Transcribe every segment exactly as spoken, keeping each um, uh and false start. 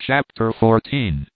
Chapter fourteen.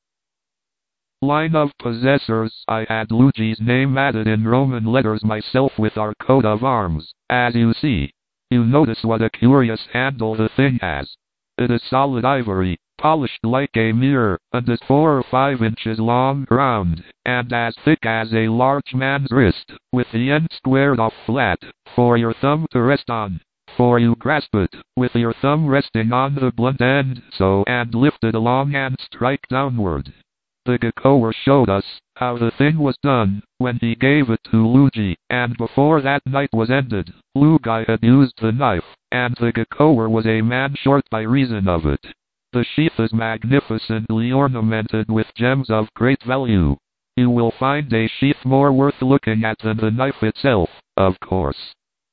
Line of possessors. I had Luigi's name added in Roman letters myself with our coat of arms, as you see. You notice what a curious handle the thing has. It is solid ivory, polished like a mirror, and is four or five inches long, round, and as thick as a large man's wrist, with the end squared off flat, for your thumb to rest on. For you grasp it, with your thumb resting on the blunt end, so, and lift it along and strike downward. The Geckower showed us how the thing was done when he gave it to Luigi, and before that night was ended, Luigi had used the knife, and the Geckower was a man short by reason of it. The sheath is magnificently ornamented with gems of great value. You will find a sheath more worth looking at than the knife itself, of course.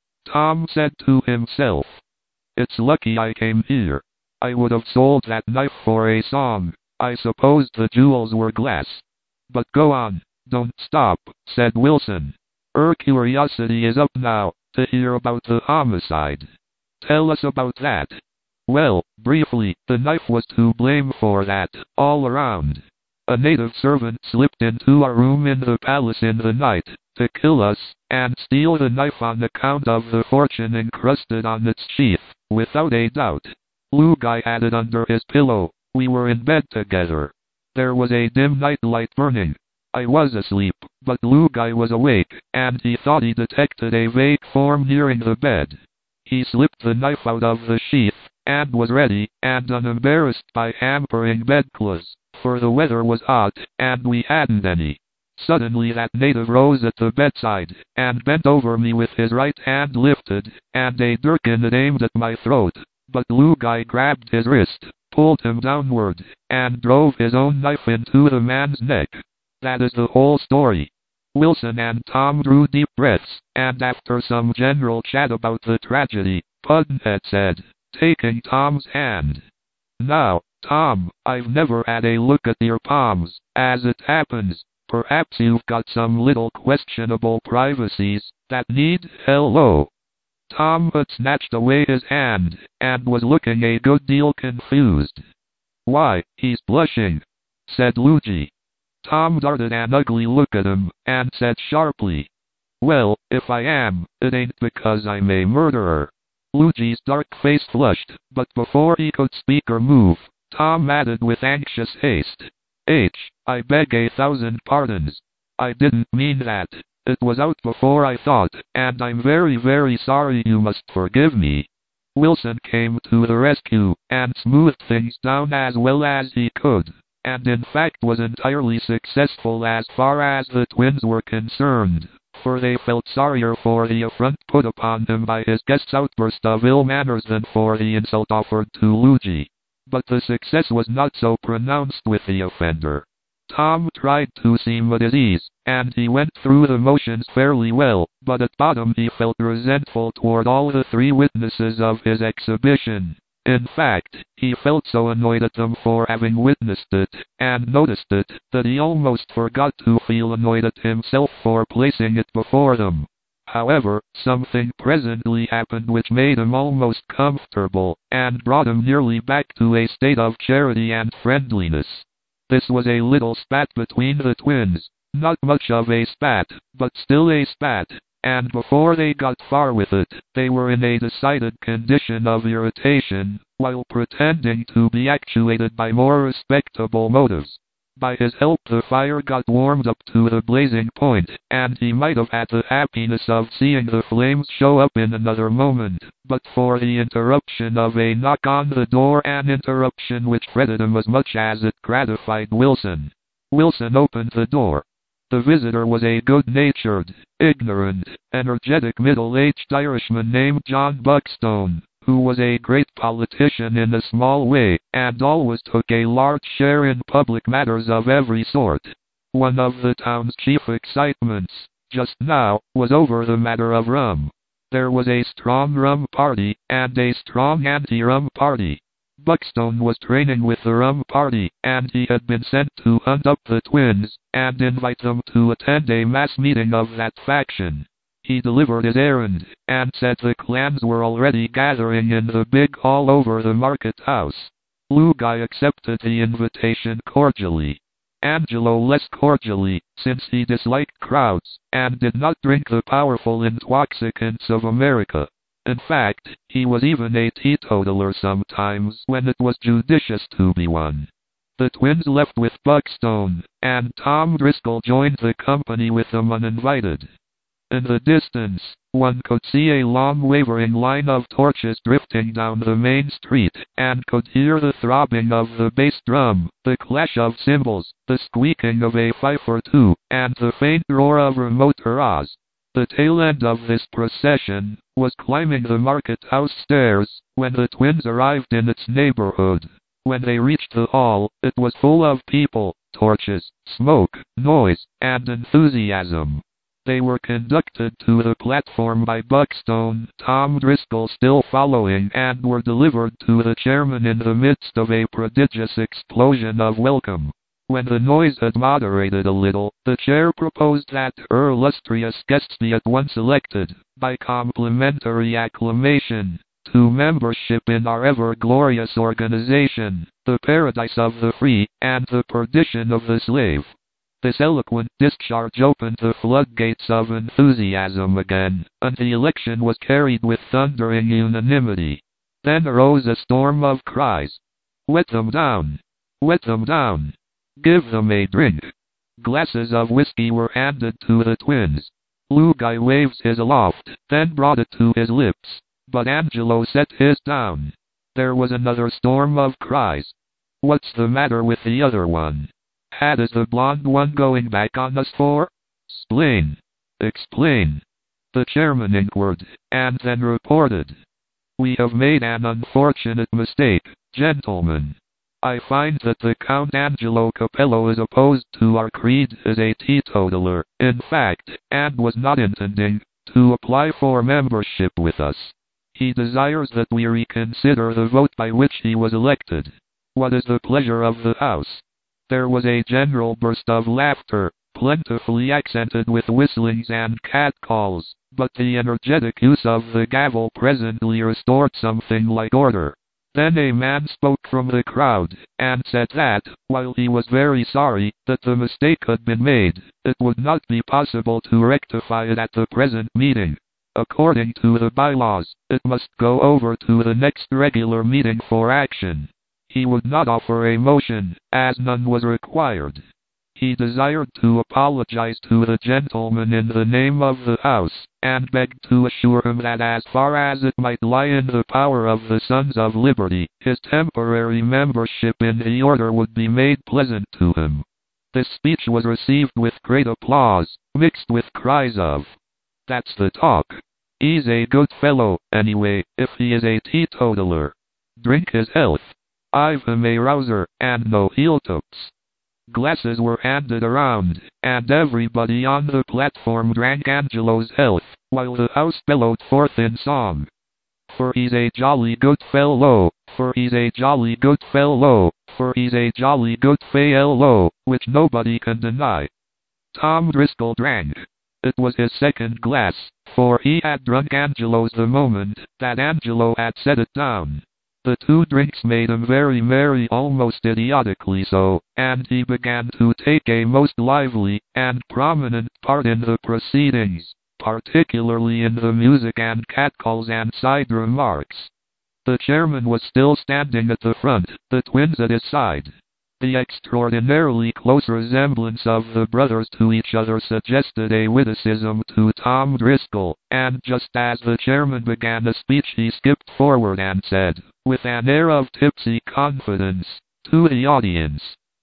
Tom said to himself, "It's lucky I came here. I would have sold that knife for a song. I supposed the jewels were glass." "But go on, don't stop," said Wilson. "Our curiosity is up now, to hear about the homicide. Tell us about that." "Well, briefly, the knife was to blame for that, all around. A native servant slipped into our room in the palace in the night, to kill us, and steal the knife on account of the fortune encrusted on its sheath, without a doubt. Luigi had it under his pillow. We were in bed together. There was a dim night light burning. I was asleep, but Luigi was awake, and he thought he detected a vague form nearing the bed. He slipped the knife out of the sheath, and was ready, and unembarrassed by hampering bedclothes, for the weather was hot, and we hadn't any. Suddenly that native rose at the bedside, and bent over me with his right hand lifted, and a dirk in it aimed at my throat, but Luigi grabbed his wrist, pulled him downward, and drove his own knife into the man's neck. That is the whole story." Wilson and Tom drew deep breaths, and after some general chat about the tragedy, Pudd'nhead said, taking Tom's hand, "Now, Tom, I've never had a look at your palms. As it happens, perhaps you've got some little questionable privacies that need hello." Tom had snatched away his hand, and was looking a good deal confused. "Why, he's blushing," said Luigi. Tom darted an ugly look at him, and said sharply, "Well, if I am, it ain't because I'm a murderer." Luigi's dark face flushed, but before he could speak or move, Tom added with anxious haste, H, I beg a thousand pardons. I didn't mean that. It was out before I thought, and I'm very very sorry. You must forgive me." Wilson came to the rescue, and smoothed things down as well as he could, and in fact was entirely successful as far as the twins were concerned, for they felt sorrier for the affront put upon him by his guest's outburst of ill manners than for the insult offered to Luigi. But the success was not so pronounced with the offender. Tom tried to seem at his ease, and he went through the motions fairly well, but at bottom he felt resentful toward all the three witnesses of his exhibition. In fact, he felt so annoyed at them for having witnessed it, and noticed it, that he almost forgot to feel annoyed at himself for placing it before them. However, something presently happened which made him almost comfortable, and brought him nearly back to a state of charity and friendliness. This was a little spat between the twins, not much of a spat, but still a spat, and before they got far with it, they were in a decided condition of irritation, while pretending to be actuated by more respectable motives. By his help the fire got warmed up to the blazing point, and he might have had the happiness of seeing the flames show up in another moment, but for the interruption of a knock on the door, an interruption which fretted him as much as it gratified Wilson. Wilson opened the door. The visitor was a good-natured, ignorant, energetic middle-aged Irishman named John Buckstone, who was a great politician in a small way, and always took a large share in public matters of every sort. One of the town's chief excitements, just now, was over the matter of rum. There was a strong rum party, and a strong anti-rum party. Buckstone was training with the rum party, and he had been sent to hunt up the twins, and invite them to attend a mass meeting of that faction. He delivered his errand, and said the clans were already gathering in the big hall over the market house. Lugai accepted the invitation cordially. Angelo less cordially, since he disliked crowds, and did not drink the powerful intoxicants of America. In fact, he was even a teetotaler sometimes when it was judicious to be one. The twins left with Buckstone, and Tom Driscoll joined the company with them uninvited. In the distance, one could see a long wavering line of torches drifting down the main street, and could hear the throbbing of the bass drum, the clash of cymbals, the squeaking of a fife or two, and the faint roar of remote hurrahs. The tail end of this procession was climbing the market house stairs when the twins arrived in its neighborhood. When they reached the hall, it was full of people, torches, smoke, noise, and enthusiasm. They were conducted to the platform by Buckstone, Tom Driscoll still following, and were delivered to the chairman in the midst of a prodigious explosion of welcome. When the noise had moderated a little, the chair proposed that her illustrious guests be at once elected, by complimentary acclamation, to membership in our ever-glorious organization, the paradise of the free, and the perdition of the slave. This eloquent discharge opened the floodgates of enthusiasm again, and the election was carried with thundering unanimity. Then arose a storm of cries. Wet them down! Wet them down! Give them a drink! Glasses of whiskey were handed to the twins. Lugai waved his aloft, then brought it to his lips. But Angelo set his down. There was another storm of cries. What's the matter with the other one? Had is the blonde one going back on us for? Explain. Explain. The chairman inquired, and then reported. We have made an unfortunate mistake, gentlemen. I find that the Count Angelo Capello is opposed to our creed as a teetotaler, in fact, and was not intending to apply for membership with us. He desires that we reconsider the vote by which he was elected. What is the pleasure of the House? There was a general burst of laughter, plentifully accented with whistlings and catcalls, but the energetic use of the gavel presently restored something like order. Then a man spoke from the crowd, and said that, while he was very sorry that the mistake had been made, it would not be possible to rectify it at the present meeting. According to the bylaws, it must go over to the next regular meeting for action. He would not offer a motion, as none was required. He desired to apologize to the gentleman in the name of the House, and begged to assure him that as far as it might lie in the power of the Sons of Liberty, his temporary membership in the order would be made pleasant to him. This speech was received with great applause, mixed with cries of, "That's the talk. He's a good fellow, anyway, if he is a teetotaler. Drink his health. I've him a rouser, and no heel-tips." Glasses were handed around, and everybody on the platform drank Angelo's health, while the house bellowed forth in song. For he's a jolly good fellow, for he's a jolly good fellow, for he's a jolly good fellow, which nobody can deny. Tom Driscoll drank. It was his second glass, for he had drunk Angelo's the moment that Angelo had set it down. The two drinks made him very merry, almost idiotically so, and he began to take a most lively and prominent part in the proceedings, particularly in the music and catcalls and side remarks. The chairman was still standing at the front, the twins at his side. The extraordinarily close resemblance of the brothers to each other suggested a witticism to Tom Driscoll, and just as the chairman began a speech he skipped forward and said, with an air of tipsy confidence, to the audience,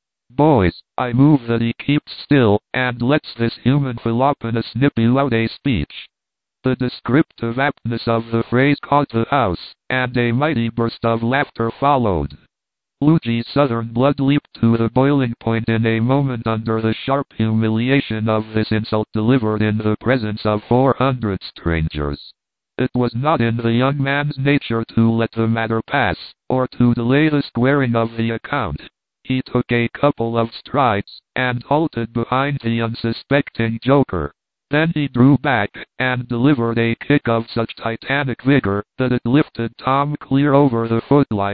"Boys, I move that he keeps still, and lets this human philopena snip you out a speech." The descriptive aptness of the phrase caught the house, and a mighty burst of laughter followed. Luigi's southern blood leaped to the boiling point in a moment under the sharp humiliation of this insult delivered in the presence of four hundred strangers. It was not in the young man's nature to let the matter pass, or to delay the squaring of the account. He took a couple of strides, and halted behind the unsuspecting joker. Then he drew back, and delivered a kick of such titanic vigor, that it lifted Tom clear over the footlights,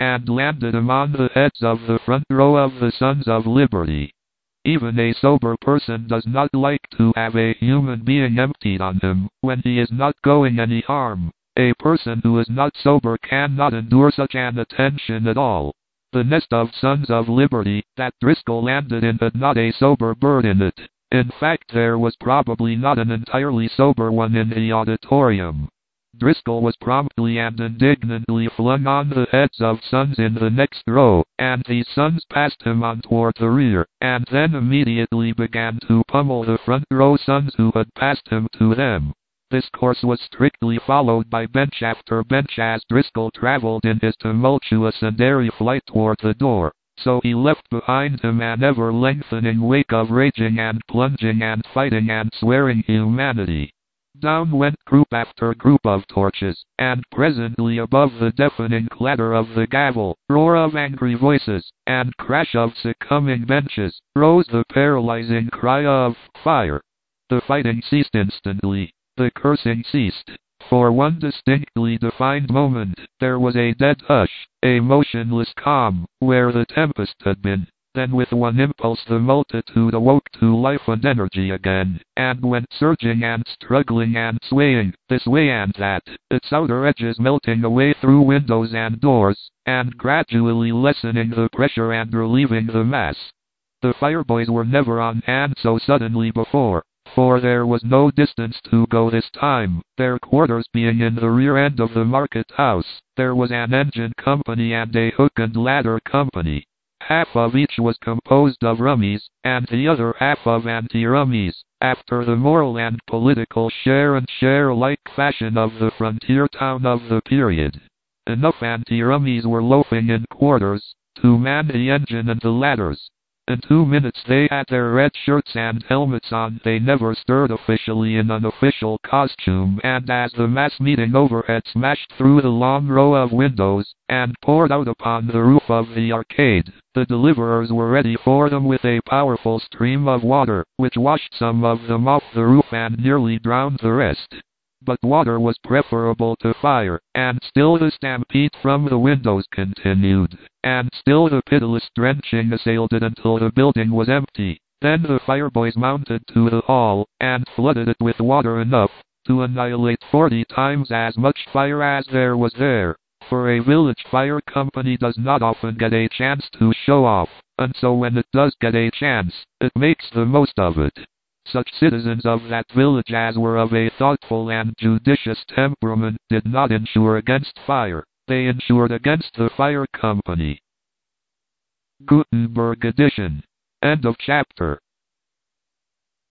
and landed them on the heads of the front row of the Sons of Liberty. Even a sober person does not like to have a human being emptied on him when he is not going any harm. A person who is not sober cannot endure such an attention at all. The nest of Sons of Liberty that Driscoll landed in had not a sober bird in it. In fact, there was probably not an entirely sober one in the auditorium. Driscoll was promptly and indignantly flung on the heads of Sons in the next row, and these Sons passed him on toward the rear, and then immediately began to pummel the front row Sons who had passed him to them. This course was strictly followed by bench after bench as Driscoll traveled in his tumultuous and airy flight toward the door, so he left behind him an ever-lengthening wake of raging and plunging and fighting and swearing humanity. Down went group after group of torches, and presently above the deafening clatter of the gavel, roar of angry voices, and crash of succumbing benches, rose the paralyzing cry of fire. The fighting ceased instantly. The cursing ceased. For one distinctly defined moment, there was a dead hush, a motionless calm, where the tempest had been. Then with one impulse the multitude awoke to life and energy again, and went surging and struggling and swaying, this way and that, its outer edges melting away through windows and doors, and gradually lessening the pressure and relieving the mass. The fireboys were never on hand so suddenly before, for there was no distance to go this time, their quarters being in the rear end of the market house. There was an engine company and a hook and ladder company. Half of each was composed of rummies, and the other half of anti-rummies, after the moral and political share-and-share-like fashion of the frontier town of the period. Enough anti-rummies were loafing in quarters to man the engine and the ladders. In two minutes they had their red shirts and helmets on. They never stirred officially in an official costume, and as the mass meeting overhead smashed through the long row of windows, and poured out upon the roof of the arcade, the deliverers were ready for them with a powerful stream of water, which washed some of them off the roof and nearly drowned the rest. But water was preferable to fire, and still the stampede from the windows continued, and still the pitiless drenching assailed it until the building was empty. Then the fireboys mounted to the hall, and flooded it with water enough to annihilate forty times as much fire as there was there. For a village fire company does not often get a chance to show off, and so when it does get a chance, it makes the most of it. Such citizens of that village as were of a thoughtful and judicious temperament did not insure against fire, they insured against the fire company. Gutenberg edition. End of chapter.